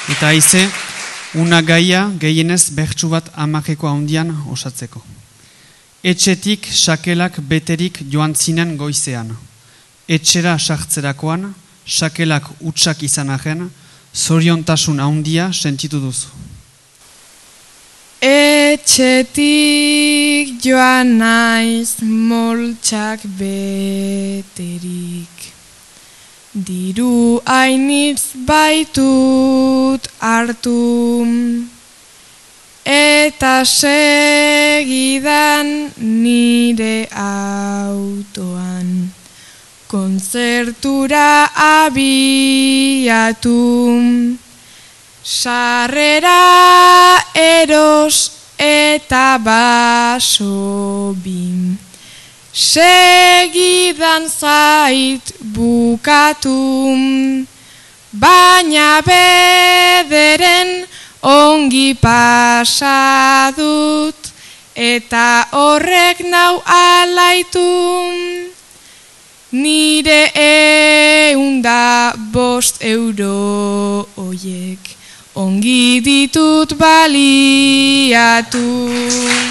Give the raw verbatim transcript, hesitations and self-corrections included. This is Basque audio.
Eta haize, una gaia gehienez bertsu bat amajeko handian osatzeko. Etxetik sakelak beterik joan zinen goizean. Etxera sartzerakoan, sakelak utsak izan arren, zoriontasun handia sentitu duzu. Etxetik joan naiz moltsak beterik. Diru hainitz baitut hartu, eta segidan nire autoan kontzertura abiatu. Sarrera eros eta baso bim. Segidan zait bukatu, baina bederen ongi pasadut, eta horrek nau alaitu. Nire eunda bost euro oiek ongi ditut baliatu.